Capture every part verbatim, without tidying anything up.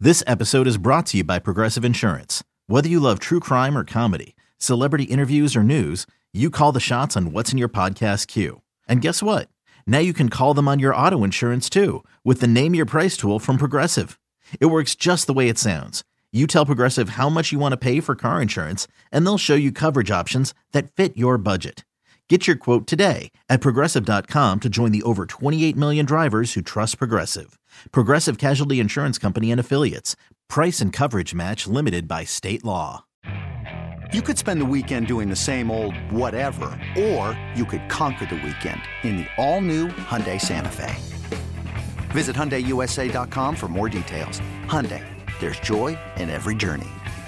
This episode is brought to you by Progressive Insurance. Whether you love true crime or comedy, celebrity interviews or news, you call the shots on what's in your podcast queue. And guess what? Now you can call them on your auto insurance too with the Name Your Price tool from Progressive. It works just the way it sounds. You tell Progressive how much you want to pay for car insurance, and they'll show you coverage options that fit your budget. Get your quote today at Progressive dot com to join the over twenty-eight million drivers who trust Progressive. Progressive Casualty Insurance Company and Affiliates. Price and coverage match limited by state law. You could spend the weekend doing the same old whatever, or you could conquer the weekend in the all-new Hyundai Santa Fe. Visit Hyundai U S A dot com for more details. Hyundai, there's joy in every journey.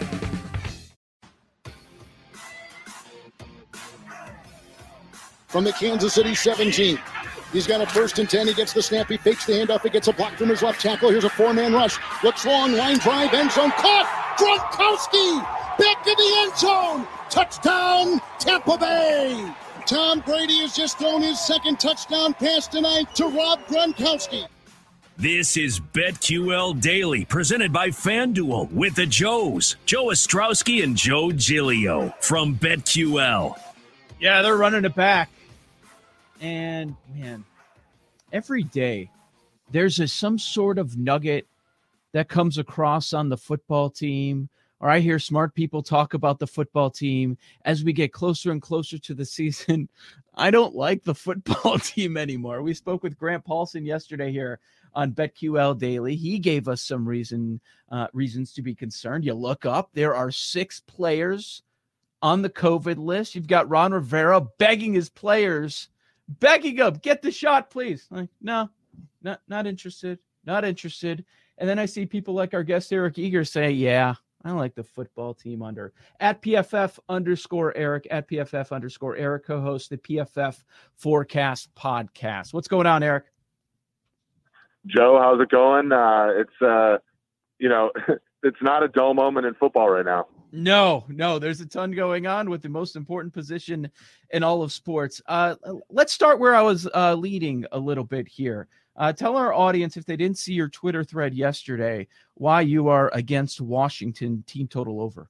From the Kansas City seventeen. He's got a first and ten. He gets the snap. He fakes the handoff. He gets a block from his left tackle. Here's a four-man rush. Looks long. Line drive. End zone. Caught. Gronkowski. Back to the end zone. Touchdown, Tampa Bay. Tom Brady has just thrown his second touchdown pass tonight to Rob Gronkowski. This is BetQL Daily, presented by FanDuel with the Joes, Joe Ostrowski and Joe Giglio from BetQL. Yeah, they're running it back. And, man, every day there's a, some sort of nugget that comes across on the football team, or I hear smart people talk about the football team as we get closer and closer to the season. I don't like the football team anymore. We spoke with Grant Paulson yesterday here on BetQL Daily. He gave us some reason uh, reasons to be concerned. You look up, there are six players on the COVID list. You've got Ron Rivera begging his players, begging them, get the shot, please. Like, no, not, not interested, not interested. And then I see people like our guest Eric Eager say, yeah, I like the football team under. At P F F underscore Eric, at P F F underscore Eric, co-host the P F F Forecast podcast. What's going on, Eric? Joe, how's it going? Uh, it's, uh, you know, it's not a dull moment in football right now. No, no, there's a ton going on with the most important position in all of sports. Uh, let's start where I was uh, leading a little bit here. Uh, tell our audience, if they didn't see your Twitter thread yesterday, why you are against Washington team total over.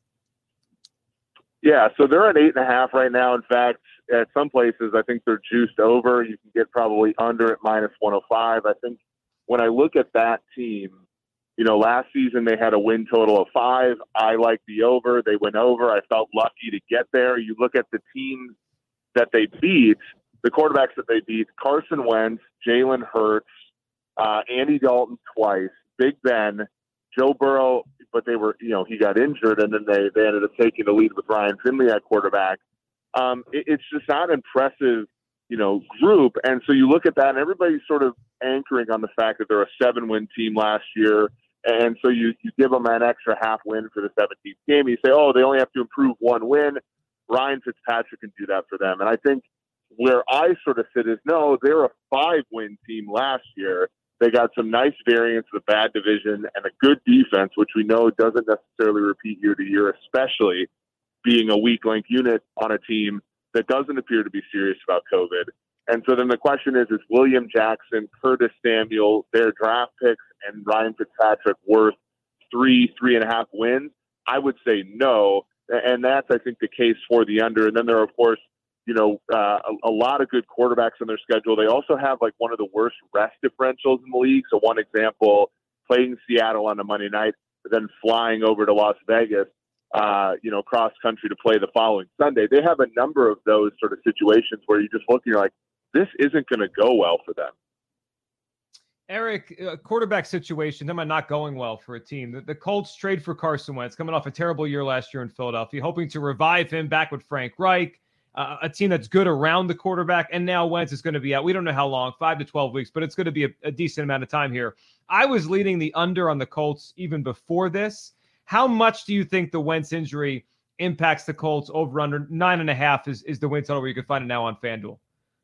Yeah, so they're at eight and a half right now. In fact, at some places, I think they're juiced over. You can get probably under at minus one oh five. I think when I look at that team, you know, last season they had a win total of five. I like the over. They went over. I felt lucky to get there. You look at the teams that they beat, the quarterbacks that they beat, Carson Wentz, Jalen Hurts, uh, Andy Dalton twice, Big Ben, Joe Burrow, but they were, you know, he got injured, and then they, they ended up taking the lead with Ryan Finley at quarterback. Um, it, it's just not impressive, you know, group. And so you look at that, and everybody's sort of anchoring on the fact that they're a seven-win team last year. And so you, you give them an extra half win for the seventeenth game. You say, oh, they only have to improve one win. Ryan Fitzpatrick can do that for them. And I think where I sort of sit is, no, they're a five-win team last year. They got some nice variance of a bad division and a good defense, which we know doesn't necessarily repeat year to year, especially being a weak-link unit on a team that doesn't appear to be serious about COVID. And so then the question is, is William Jackson, Curtis Samuel, their draft picks, and Ryan Fitzpatrick worth three, three and a half wins? I would say no. And that's, I think, the case for the under. And then there are, of course, you know, uh, a, a lot of good quarterbacks on their schedule. They also have like one of the worst rest differentials in the league. So one example, playing Seattle on a Monday night, but then flying over to Las Vegas, uh, you know, cross country to play the following Sunday. They have a number of those sort of situations where you just look and you're like, this isn't going to go well for them. Eric, uh, quarterback situation, them are not going well for a team. The, the Colts trade for Carson Wentz, coming off a terrible year last year in Philadelphia, hoping to revive him back with Frank Reich, uh, a team that's good around the quarterback, and now Wentz is going to be out. We don't know how long, five to twelve weeks, but it's going to be a, a decent amount of time here. I was leading the under on the Colts even before this. How much do you think the Wentz injury impacts the Colts over under? Nine and a half is, is the win total where you can find it now on FanDuel.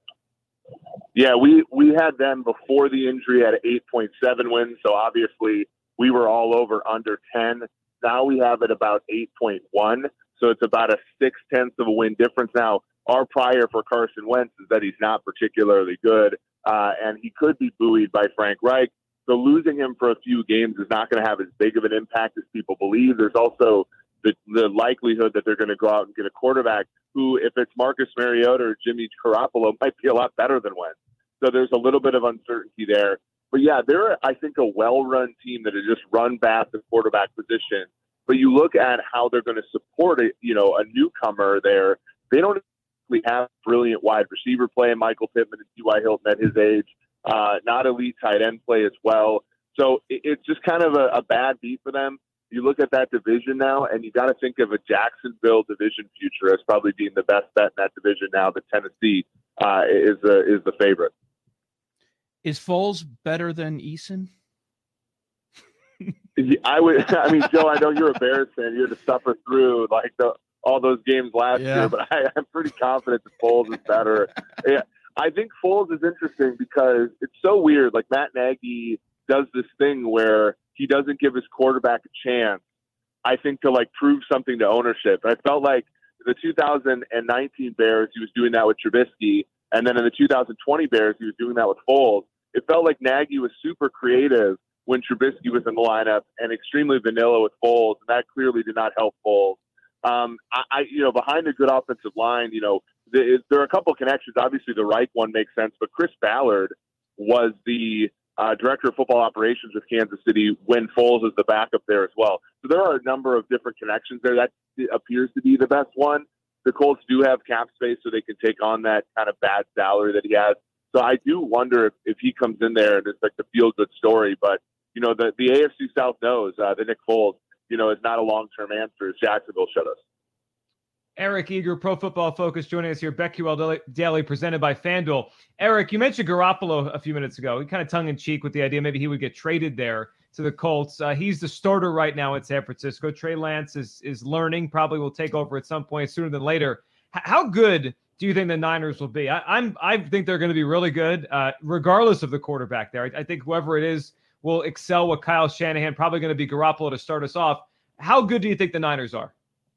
Yeah, we, we had them before the injury at eight point seven wins, so obviously we were all over under ten. Now we have it about eight point one, so it's about a six-tenths of a win difference. Now, our prior for Carson Wentz is that he's not particularly good, uh, and he could be buoyed by Frank Reich. So losing him for a few games is not going to have as big of an impact as people believe. There's also the, the likelihood that they're going to go out and get a quarterback who, if it's Marcus Mariota or Jimmy Garoppolo, might be a lot better than Wentz. So there's a little bit of uncertainty there. But yeah, they're, I think, a well-run team that has just run back the quarterback position. But you look at how they're going to support it, you know, a newcomer there. They don't really have brilliant wide receiver play in Michael Pittman and T Y. Hilton at his age. Uh, not elite tight end play as well. So it, it's just kind of a, a bad beat for them. You look at that division now, and you got to think of a Jacksonville division future as probably being the best bet in that division now that Tennessee uh, is the is the favorite. Is Foles better than Eason? I would. I mean, Joe, I know you're a Bears fan. You had to suffer through like the, all those games last yeah. year, but I, I'm pretty confident that Foles is better. Yeah, I think Foles is interesting because it's so weird. Like Matt Nagy does this thing where he doesn't give his quarterback a chance, I think, to like prove something to ownership. And I felt like the two thousand nineteen Bears, he was doing that with Trubisky. And then in the two thousand twenty Bears, he was doing that with Foles. It felt like Nagy was super creative when Trubisky was in the lineup and extremely vanilla with Foles. And that clearly did not help Foles. Um, I, I, you know, behind a good offensive line, you know, the, there are a couple of connections. Obviously the Reich one makes sense, but Chris Ballard was the Uh, director of football operations with Kansas City when Foles is the backup there as well. So there are a number of different connections there. That appears to be the best one. The Colts do have cap space so they can take on that kind of bad salary that he has. So I do wonder if, if he comes in there and it's like the feel-good story. But, you know, the, the A F C South knows uh, that Nick Foles, you know, is not a long-term answer, as Jacksonville showed us. Eric Eager, Pro Football Focus, joining us here. BetQL Daily, presented by FanDuel. Eric, you mentioned Garoppolo a few minutes ago. He kind of tongue-in-cheek with the idea maybe he would get traded there to the Colts. Uh, he's the starter right now in San Francisco. Trey Lance is is learning, probably will take over at some point sooner than later. H- how good do you think the Niners will be? I, I'm I think they're going to be really good, uh, regardless of the quarterback there. I, I think whoever it is will excel with Kyle Shanahan. Probably going to be Garoppolo to start us off. How good do you think the Niners are?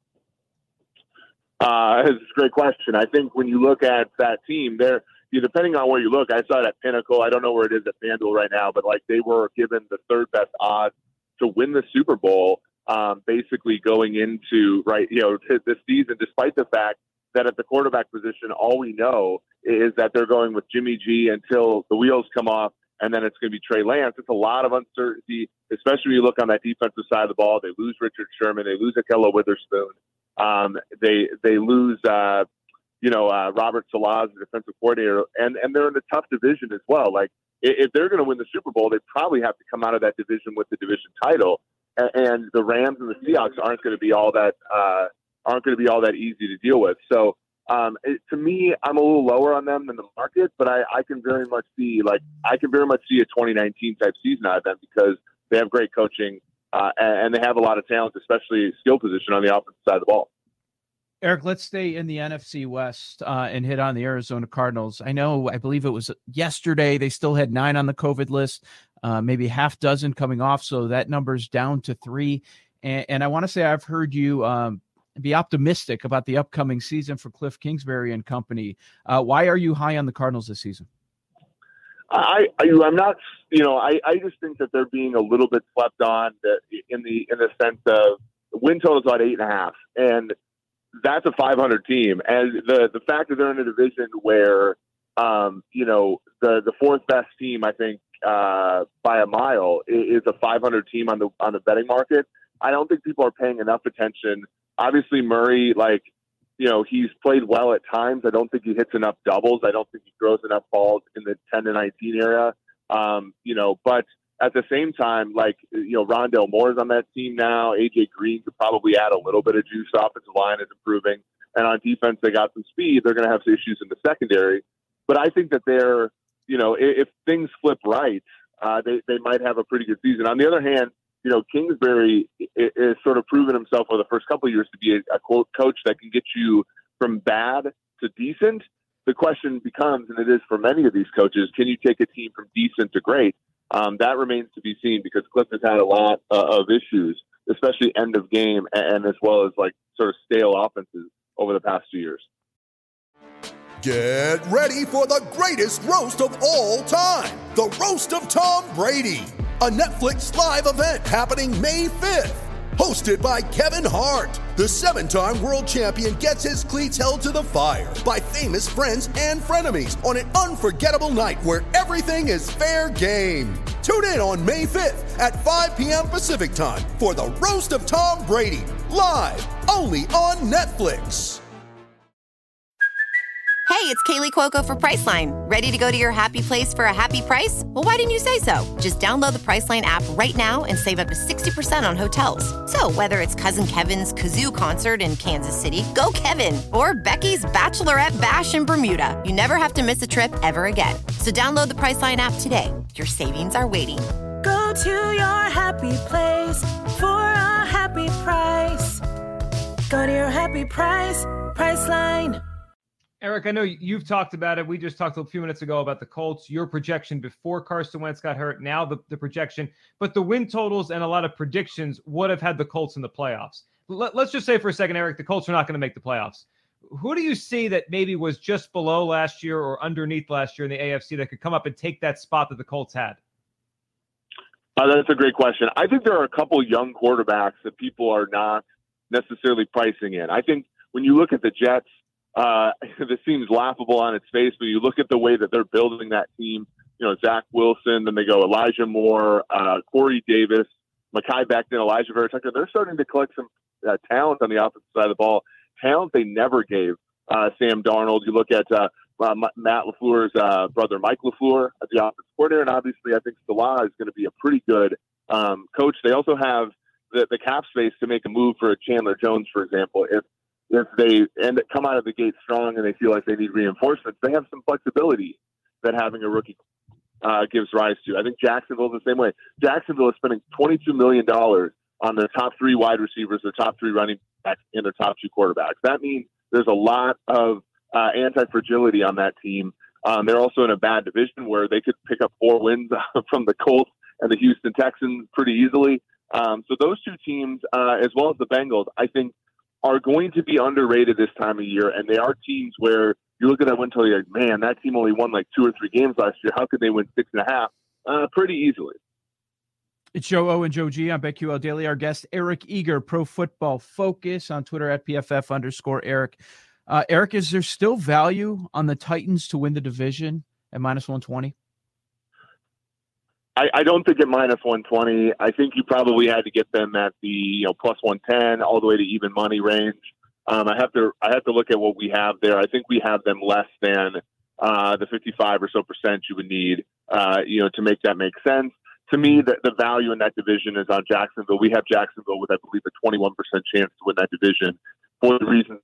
Uh, it's a great question. I think when you look at that team, they're, you know, depending on where you look, I saw it at Pinnacle. I don't know where it is at FanDuel right now, but like they were given the third best odds to win the Super Bowl, um, basically going into, right, you know, this season, despite the fact that at the quarterback position, all we know is that they're going with Jimmy G until the wheels come off, and then it's going to be Trey Lance. It's a lot of uncertainty, especially when you look on that defensive side of the ball. They lose Richard Sherman. They lose Ahkello Witherspoon. Um, they they lose, uh, you know, uh, Robert Saleh, the defensive coordinator, and, and they're in a tough division as well. Like, if, if they're going to win the Super Bowl, they probably have to come out of that division with the division title. And, and the Rams and the Seahawks aren't going to be all that uh, aren't going to be all that easy to deal with. So, um, it, to me, I'm a little lower on them than the market, but I, I can very much see like I can very much see a twenty nineteen type season out of them because they have great coaching. Uh, and, and they have a lot of talent, especially skill position on the offensive side of the ball. Eric, let's stay in the N F C West uh, and hit on the Arizona Cardinals. I know, I believe it was yesterday, they still had nine on the COVID list, uh, maybe half dozen coming off. So that number's down to three. And, and I want to say I've heard you um, be optimistic about the upcoming season for Cliff Kingsbury and company. Uh, why are you high on the Cardinals this season? I, I I'm not, you know, I, I just think that they're being a little bit slept on in the in the sense of win total is about eight and a half, and that's a five hundred team. And the the fact that they're in a division where, um, you know, the the fourth best team, I think, uh, by a mile, is a five hundred team on the on the betting market. I don't think people are paying enough attention. Obviously, Murray, like, you know, he's played well at times. I don't think he hits enough doubles. I don't think he throws enough balls in the ten to nineteen area. Um, you know, but at the same time, like, you know, Rondale Moore's on that team now. A J Green could probably add a little bit of juice. The offensive line is improving. And on defense, they got some speed. They're going to have some issues in the secondary. But I think that they're, you know, if, if things flip right, uh, they, they might have a pretty good season. On the other hand, you know, Kingsbury is sort of proven himself for the first couple of years to be a, a quote coach that can get you from bad to decent. The question becomes, and it is for many of these coaches, can you take a team from decent to great? Um, that remains to be seen because Cliff has had a lot uh, of issues, especially end of game and, and as well as like sort of stale offenses over the past two years. Get ready for the greatest roast of all time, the Roast of Tom Brady. a Netflix live event happening May fifth. Hosted by Kevin Hart, the seven-time world champion gets his cleats held to the fire by famous friends and frenemies on an unforgettable night where everything is fair game. Tune in on May fifth at five p.m. Pacific time for the Roast of Tom Brady, live only on Netflix. Hey, it's Kaylee Cuoco for Priceline. Ready to go to your happy place for a happy price? Well, why didn't you say so? Just download the Priceline app right now and save up to sixty percent on hotels. So whether it's Cousin Kevin's Kazoo Concert in Kansas City, go Kevin, or Becky's Bachelorette Bash in Bermuda, you never have to miss a trip ever again. So download the Priceline app today. Your savings are waiting. Go to your happy place for a happy price. Go to your happy price, Priceline. Eric, I know you've talked about it. We just talked a few minutes ago about the Colts, your projection before Carson Wentz got hurt, now the, the projection. But the win totals and a lot of predictions would have had the Colts in the playoffs. Let, let's just say for a second, Eric, the Colts are not going to make the playoffs. Who do you see that maybe was just below last year or underneath last year in the A F C that could come up and take that spot that the Colts had? Uh, that's a great question. I think there are a couple young quarterbacks that people are not necessarily pricing in. I think when you look at the Jets, Uh, this seems laughable on its face, but you look at the way that they're building that team, you know, Zach Wilson, then they go Elijah Moore, uh, Corey Davis, Mekhi Becton, Elijah Vera Tucker. They're starting to collect some uh, talent on the offensive side of the ball, talent they never gave uh, Sam Darnold. You look at uh, uh, Matt LaFleur's uh, brother, Mike LaFleur, at the offensive coordinator, and obviously I think Salah is going to be a pretty good um, coach. They also have the, the cap space to make a move for Chandler Jones, for example. If If they end come out of the gate strong and they feel like they need reinforcements, they have some flexibility that having a rookie uh, gives rise to. I think Jacksonville's the same way. Jacksonville is spending twenty-two million dollars on their top three wide receivers, their top three running backs, and their top two quarterbacks. That means there's a lot of uh, anti-fragility on that team. Um, they're also in a bad division where they could pick up four wins from the Colts and the Houston Texans pretty easily. Um, so those two teams, uh, as well as the Bengals, I think, are going to be underrated this time of year, and they are teams where you look at that win total, you're like, man, that team only won like two or three games last year. How could they win six and a half? Uh, pretty easily. It's Joe O and Joe G on BetQL Daily. Our guest, Eric Eager, Pro Football Focus, on Twitter at P F F underscore Eric. Uh, Eric, is there still value on the Titans to win the division at minus one twenty? I, I don't think at minus one twenty. I think you probably had to get them at the you know plus one ten, all the way to even money range. Um, I have to I have to look at what we have there. I think we have them less than uh, the fifty-five or so percent you would need, uh, you know, to make that make sense. To me, the, the value in that division is on Jacksonville. We have Jacksonville with, I believe, a twenty-one percent chance to win that division for the reason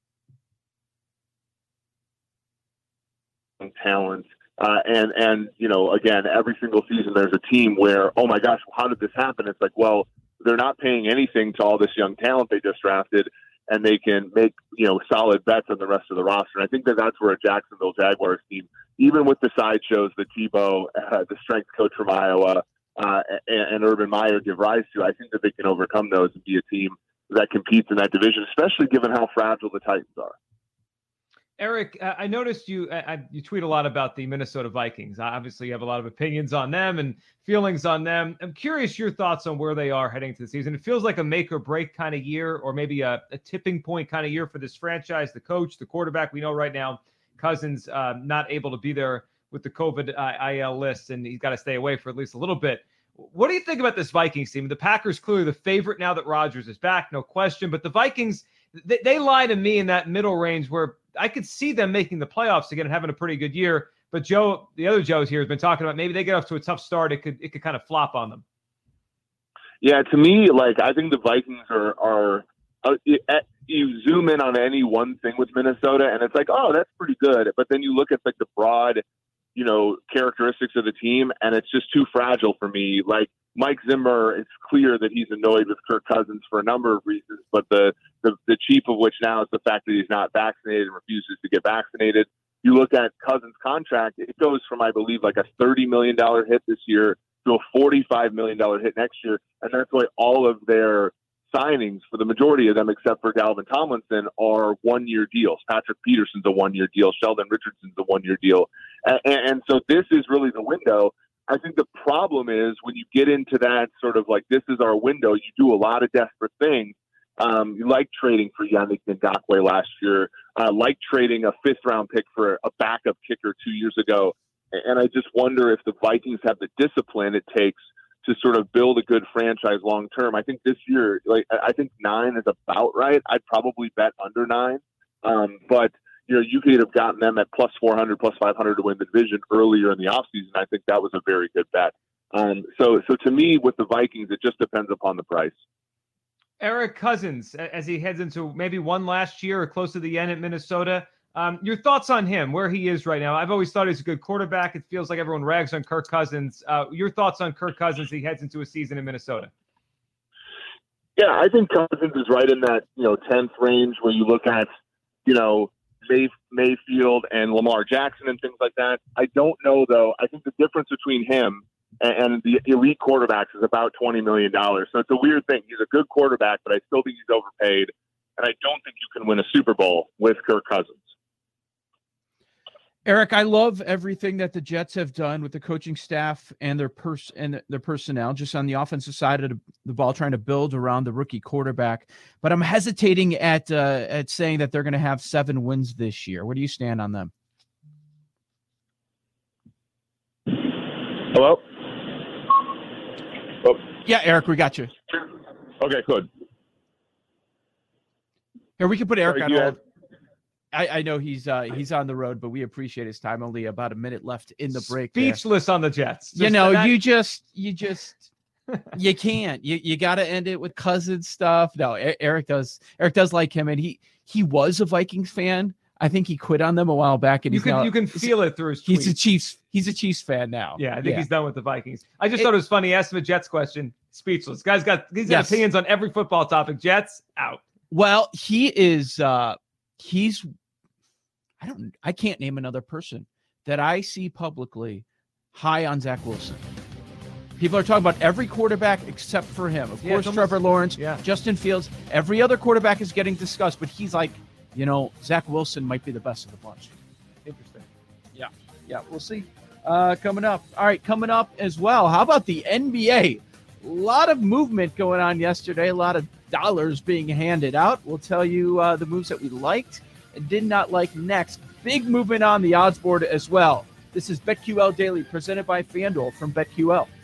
talent. Uh, and, and, you know, again, every single season there's a team where, oh my gosh, how did this happen? It's like, well, they're not paying anything to all this young talent they just drafted, and they can make, you know, solid bets on the rest of the roster. And I think that that's where a Jacksonville Jaguars team, even with the sideshows that Tebow, uh, the strength coach from Iowa, uh, and, and Urban Meyer give rise to, I think that they can overcome those and be a team that competes in that division, especially given how fragile the Titans are. Eric, uh, I noticed you uh, you tweet a lot about the Minnesota Vikings. Obviously, you have a lot of opinions on them and feelings on them. I'm curious your thoughts on where they are heading to the season. It feels like a make or break kind of year, or maybe a, a tipping point kind of year for this franchise. The coach, the quarterback, we know right now Cousins uh, not able to be there with the COVID I L list, and he's got to stay away for at least a little bit. What do you think about this Vikings team? The Packers clearly the favorite now that Rodgers is back, no question. But the Vikings, they, they lie to me in that middle range where I could see them making the playoffs again and having a pretty good year. But Joe, the other Joe's here has been talking about maybe they get off to a tough start. It could it could kind of flop on them. Yeah, to me, like I think the Vikings are are uh, you zoom in on any one thing with Minnesota, and it's like, oh, that's pretty good. But then you look at like the broad, you know, characteristics of the team, and it's just too fragile for me. Like Mike Zimmer, it's clear that he's annoyed with Kirk Cousins for a number of reasons, but the, the, the chief of which now is the fact that he's not vaccinated and refuses to get vaccinated. You look at Cousins' contract, it goes from, I believe, like a thirty million dollars hit this year to a forty-five million dollars hit next year. And that's why all of their signings, for the majority of them, except for Dalvin Tomlinson, are one-year deals. Patrick Peterson's a one-year deal. Sheldon Richardson's a one-year deal. And, and so this is really the window. I think the problem is when you get into that sort of like, this is our window, you do a lot of desperate things. Um, you like trading for Yannick Ngakoue last year, uh, like trading a fifth round pick for a backup kicker two years ago. And I just wonder if the Vikings have the discipline it takes to sort of build a good franchise long term. I think this year, like I think nine is about right. I'd probably bet under nine. Um, but you know, you could have gotten them at plus four hundred, plus five hundred to win the division earlier in the offseason. I think that was a very good bet. Um, so, so to me, with the Vikings, it just depends upon the price. Eric Cousins, as he heads into maybe one last year or close to the end at Minnesota. Um, your thoughts on him, where he is right now? I've always thought he's a good quarterback. It feels like everyone rags on Kirk Cousins. Uh, your thoughts on Kirk Cousins as he heads into a season in Minnesota? Yeah, I think Cousins is right in that, you know, tenth range where you look at, you know, May, Mayfield and Lamar Jackson and things like that. I don't know, though. I think the difference between him and, and the elite quarterbacks is about twenty million dollars. So it's a weird thing. He's a good quarterback, but I still think he's overpaid. And I don't think you can win a Super Bowl with Kirk Cousins. Eric, I love everything that the Jets have done with the coaching staff and their pers- and their personnel, just on the offensive side of the ball, trying to build around the rookie quarterback. But I'm hesitating at uh, at saying that they're going to have seven wins this year. Where do you stand on them? Hello? Oh. Yeah, Eric, we got you. Okay, good. Here, we can put Eric Sorry, on hold. I, I know he's uh, he's on the road, but we appreciate his time. Only about a minute left in the break. Speechless there. on the Jets. Just you know, that... you just you just you can't. You you got to end it with Cousins stuff. No, Eric does. Eric does like him, and he he was a Vikings fan. I think he quit on them a while back, and you he's can now, you can feel it through his tweets. He's a Chiefs. He's a Chiefs fan now. Yeah, I think yeah. he's done with the Vikings. I just it, thought it was funny. Asked him a Jets question. Speechless. Guy's got he's got yes. opinions on every football topic. Jets out. Well, he is. Uh, he's. I don't. I can't name another person that I see publicly high on Zach Wilson. People are talking about every quarterback except for him. Of yeah, course, almost, Trevor Lawrence, yeah. Justin Fields. Every other quarterback is getting discussed, but he's like, you know, Zach Wilson might be the best of the bunch. Interesting. Yeah, yeah, we'll see. Uh, coming up. All right, coming up as well. How about the N B A? A lot of movement going on yesterday. A lot of dollars being handed out. We'll tell you uh, the moves that we liked and did not like next. Big movement on the odds board as well. This is BetQL Daily presented by FanDuel from BetQL.